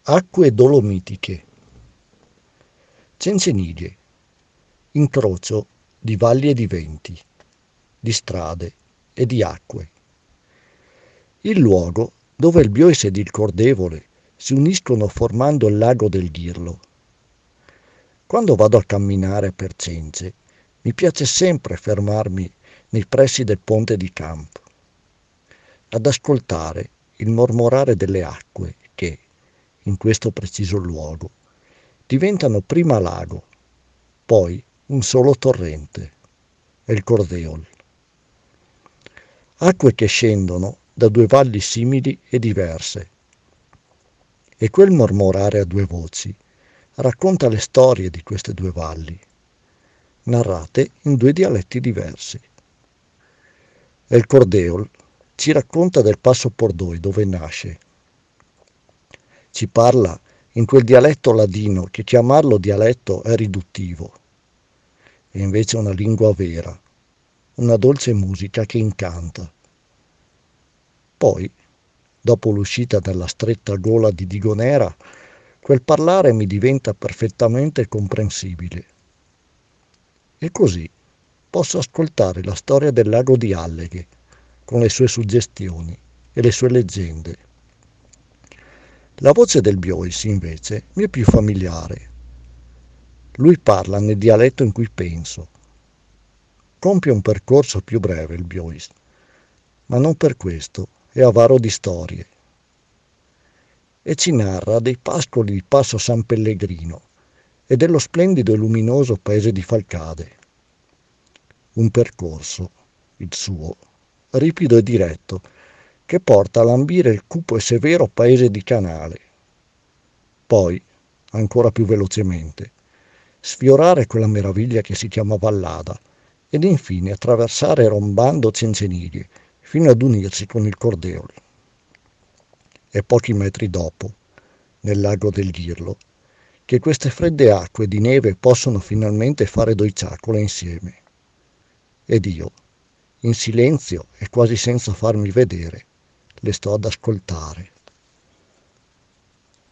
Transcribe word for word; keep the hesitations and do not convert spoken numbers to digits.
Acque dolomitiche. Cenceniglie, incrocio di valli e di venti, di strade e di acque. Il luogo dove il Biois ed il Cordevole si uniscono formando il lago del Ghirlo. Quando vado a camminare per Cence, mi piace sempre fermarmi nei pressi del ponte di Camp, ad ascoltare il mormorare delle acque che, in questo preciso luogo, diventano prima lago, poi un solo torrente, il Cordeol. Acque che scendono da due valli simili e diverse, e quel mormorare a due voci racconta le storie di queste due valli, narrate in due dialetti diversi. El Cordeol ci racconta del Passo Pordoi dove nasce. Ci parla in quel dialetto ladino che chiamarlo dialetto è riduttivo, è invece una lingua vera, una dolce musica che incanta. Poi, dopo l'uscita dalla stretta gola di Digonera, quel parlare mi diventa perfettamente comprensibile. E così posso ascoltare la storia del lago di Alleghe, con le sue suggestioni e le sue leggende. La voce del Biois, invece, mi è più familiare. Lui parla nel dialetto in cui penso. Compie un percorso più breve il Biois, ma non per questo è avaro di storie. E ci narra dei pascoli di Passo San Pellegrino e dello splendido e luminoso paese di Falcade. Un percorso, il suo, ripido e diretto, che porta a lambire il cupo e severo paese di Canale. Poi, ancora più velocemente, sfiorare quella meraviglia che si chiama Vallada ed infine attraversare rombando Cenceniglie fino ad unirsi con il Cordeol. E pochi metri dopo, nel lago del Ghirlo, che queste fredde acque di neve possono finalmente fare dociacole insieme. Ed io, in silenzio e quasi senza farmi vedere, le sto ad ascoltare.